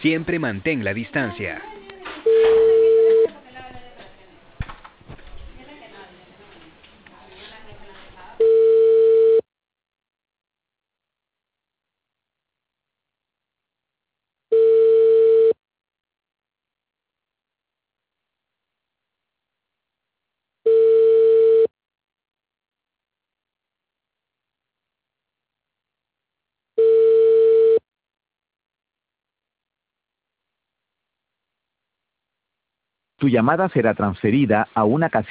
Siempre mantén la distancia. Tu llamada será transferida a una casilla.